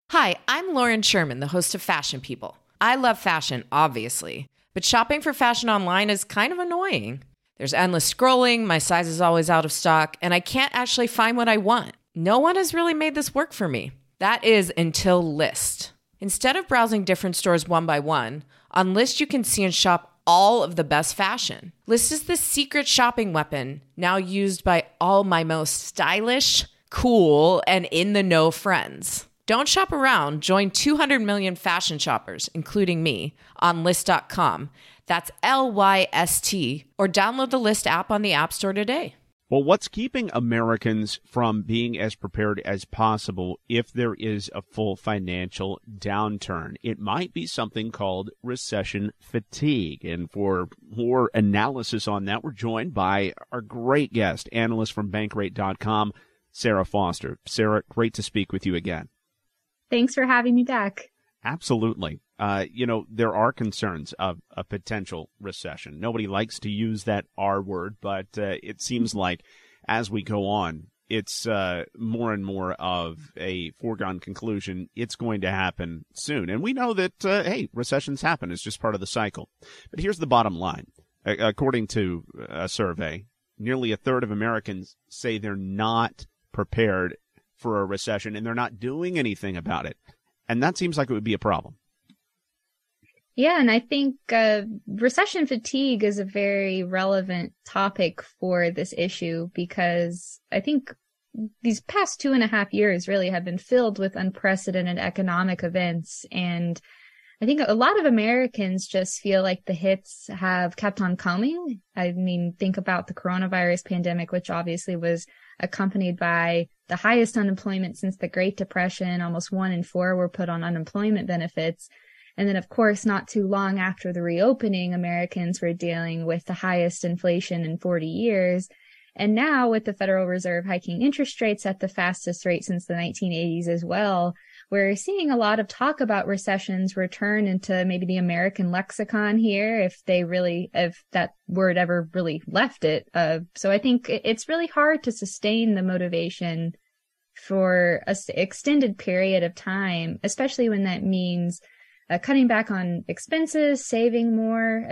Hi, I'm Lauren Sherman, the host of Fashion People. I love fashion, obviously, but shopping for fashion online is kind of annoying. There's endless scrolling, my size is always out of stock, and I can't actually find what I want. No one has really made this work for me. That is until Lyst. Instead of browsing different stores one by one, on Lyst you can see and shop all of the best fashion. Lyst is the secret shopping weapon now used by all my most stylish, cool, and in-the-know friends. Don't shop around. Join 200 million fashion shoppers, including me, on Lyst.com. That's Lyst, or download the Lyst app on the App Store today. Well, what's keeping Americans from being as prepared as possible if there is a full financial downturn? It might be something called recession fatigue. And for more analysis on that, we're joined by our great guest, analyst from Bankrate.com, Sarah Foster. Sarah, great to speak with you again. Thanks for having me back. Absolutely. There are concerns of a potential recession. Nobody likes to use that R word, but it seems like as we go on, it's more and more of a foregone conclusion. It's going to happen soon. And we know that, recessions happen. It's just part of the cycle. But here's the bottom line. According to a survey, nearly a third of Americans say they're not prepared for a recession, and they're not doing anything about it. And that seems like it would be a problem. Yeah, and I think recession fatigue is a very relevant topic for this issue because I think these past 2.5 years really have been filled with unprecedented economic events. And I think a lot of Americans just feel like the hits have kept on coming. I mean, think about the coronavirus pandemic, which obviously was accompanied by the highest unemployment since the Great Depression. Almost 1 in 4 were put on unemployment benefits. And then, of course, not too long after the reopening, Americans were dealing with the highest inflation in 40 years. And now with the Federal Reserve hiking interest rates at the fastest rate since the 1980s as well, we're seeing a lot of talk about recessions return into maybe the American lexicon here, if that word ever really left it. So I think it's really hard to sustain the motivation for an extended period of time, especially when that means cutting back on expenses, saving more.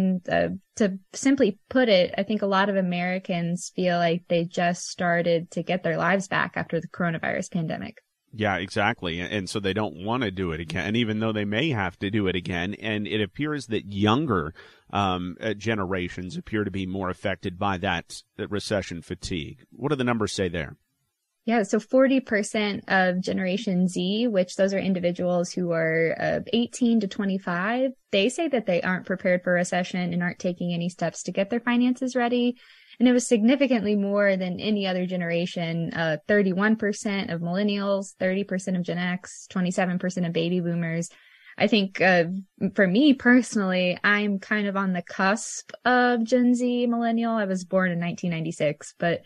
To simply put it, I think a lot of Americans feel like they just started to get their lives back after the coronavirus pandemic. Yeah, exactly. And so they don't want to do it again. And even though they may have to do it again, and it appears that younger generations appear to be more affected by that recession fatigue. What do the numbers say there? Yeah, so 40% of Generation Z, which those are individuals who are 18 to 25, they say that they aren't prepared for recession and aren't taking any steps to get their finances ready. And it was significantly more than any other generation. 31% of millennials, 30% of Gen X, 27% of baby boomers. I think for me personally, I'm kind of on the cusp of Gen Z millennial. I was born in 1996, but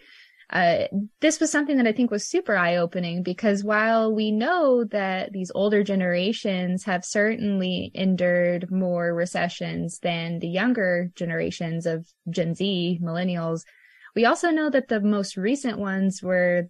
this was something that I think was super eye-opening because while we know that these older generations have certainly endured more recessions than the younger generations of Gen Z, millennials, we also know that the most recent ones were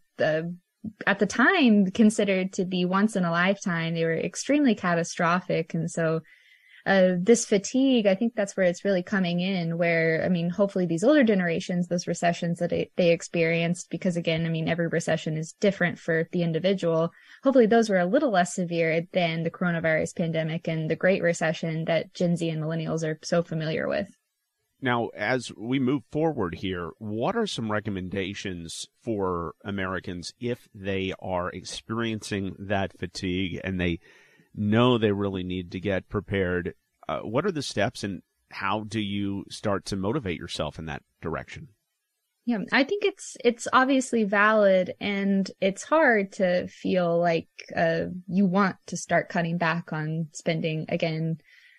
at the time considered to be once in a lifetime. They were extremely catastrophic. And so this fatigue, I think that's where it's really coming in, where, hopefully these older generations, those recessions that they experienced, because again, every recession is different for the individual. Hopefully those were a little less severe than the coronavirus pandemic and the Great Recession that Gen Z and millennials are so familiar with. Now, as we move forward here, what are some recommendations for Americans if they are experiencing that fatigue and they know they really need to get prepared? What are the steps and how do you start to motivate yourself in that direction? Yeah, I think it's obviously valid, and it's hard to feel like you want to start cutting back on spending again.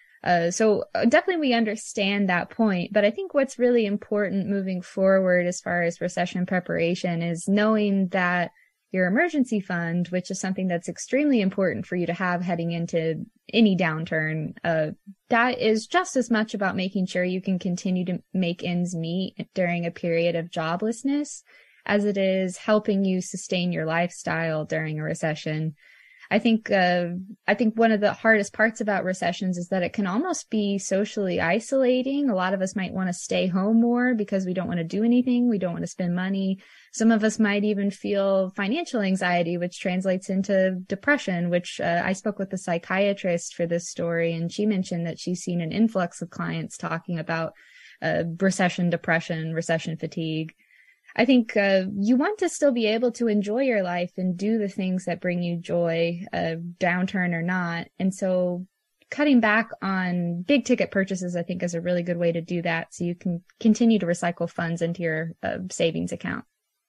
So definitely we understand that point, but I think what's really important moving forward as far as recession preparation is knowing that your emergency fund, which is something that's extremely important for you to have heading into any downturn, that is just as much about making sure you can continue to make ends meet during a period of joblessness as it is helping you sustain your lifestyle during a recession. I think one of the hardest parts about recessions is that it can almost be socially isolating. A lot of us might want to stay home more because we don't want to do anything. We don't want to spend money. Some of us might even feel financial anxiety, which translates into depression, which I spoke with a psychiatrist for this story, and she mentioned that she's seen an influx of clients talking about recession depression, recession fatigue. I think you want to still be able to enjoy your life and do the things that bring you joy, downturn or not. And so cutting back on big ticket purchases, I think, is a really good way to do that, so you can continue to recycle funds into your savings account.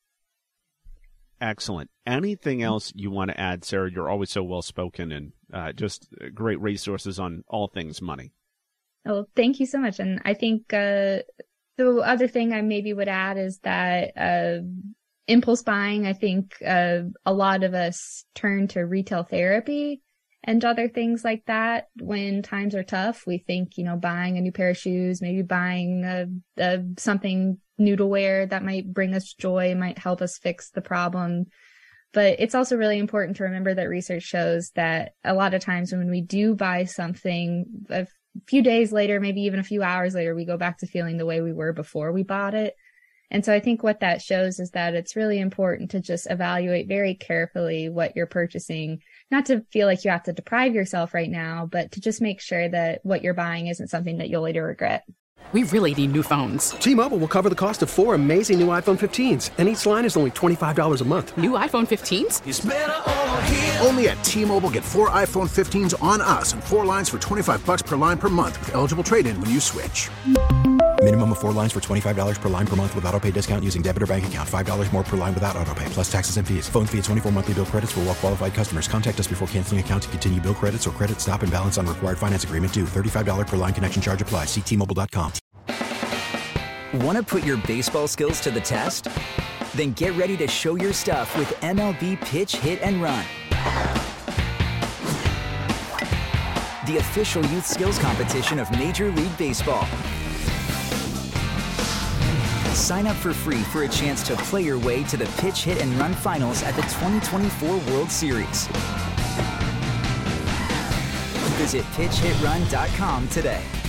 Excellent. Anything else you want to add, Sarah? You're always so well-spoken and just great resources on all things money. Oh, thank you so much. And I think the other thing I maybe would add is that impulse buying, I think a lot of us turn to retail therapy and other things like that when times are tough. We think, buying a new pair of shoes, maybe buying something new to wear that might bring us joy, might help us fix the problem. But it's also really important to remember that research shows that a lot of times when we do buy something, a few days later, maybe even a few hours later, we go back to feeling the way we were before we bought it. And so I think what that shows is that it's really important to just evaluate very carefully what you're purchasing, not to feel like you have to deprive yourself right now, but to just make sure that what you're buying isn't something that you'll later regret. We really need new phones. T-Mobile will cover the cost of 4 amazing new iPhone 15s, and each line is only $25 a month. New iPhone 15s? It's better over here. Only at T-Mobile, get 4 iPhone 15s on us and 4 lines for $25 per line per month with eligible trade-in when you switch. Minimum of 4 lines for $25 per line per month with autopay discount using debit or bank account. $5 more per line without autopay, plus taxes and fees. Phone fee at 24 monthly bill credits for well-qualified customers. Contact us before canceling account to continue bill credits or credit stop and balance on required finance agreement due. $35 per line connection charge applies. See T-Mobile.com. Want to put your baseball skills to the test? Then get ready to show your stuff with MLB Pitch, Hit, and Run. The official youth skills competition of Major League Baseball. Sign up for free for a chance to play your way to the Pitch, Hit, and Run finals at the 2024 World Series. Visit PitchHitRun.com today.